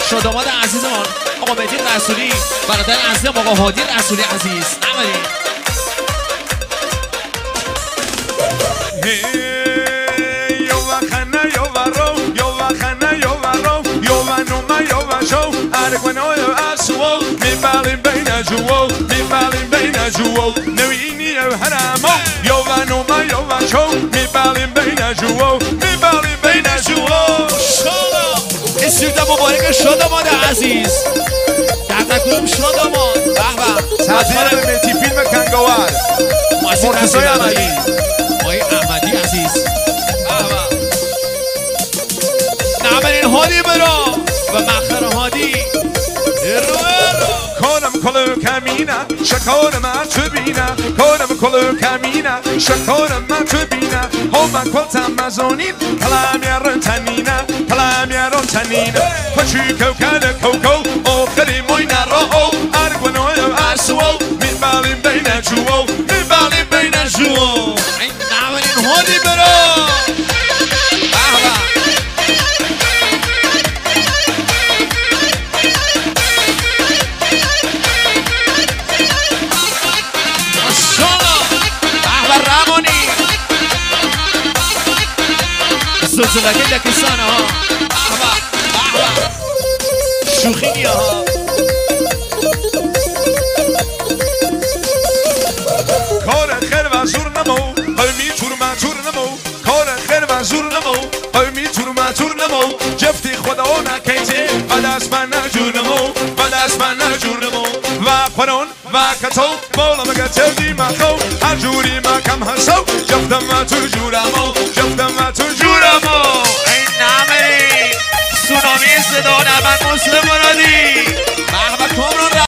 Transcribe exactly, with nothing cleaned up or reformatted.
شاداماد عزیزمان آقا مهدی رسولی، برادر عزیزم آقا هادی رسولی عزیز. عملی أرقنايا أسوو مبالي بين جوو مبالي بين جوو نويني وهرامو يوانو ما يواشو مبالي بين جوو مبالي بين جوو شادا استیودا مبارک شاداماد عزیز. تقدیم شاداماد. به به تقدیم مهدی فیلم کنگاور مرتضی احمدی آقای احمدی عزیز. نعمرین هادی برا و مخر هادی کنم کلو کمینه شکارم تو بینه کنم کلو کمینه شکارم تو بینه هم کلتم مزانین کلام یارن تنینه کلام یارن تنینه پچیکو کل کوکو آخری موینه را او ارگونای اسوو میبالیم بین جوو میبالیم بین جوو نعمرین هادی برا زلزلگه دکستانه ها. احبا احبا شوخی ها. کار خیر و زور نمو قومی تور ما تور نمو کار خیر و زور نمو قومی تور ما تور نمو جفتی خدا نکیزه بعد از من نجور نمو بعد از من نجور نمو و قرون و کتو بالا مگه تودی مخو هر جوری ما کم هستو جفتم و تو جورمو جفتم و تو جورمو این نامه سونامی صدا نمک مسلم مرادی.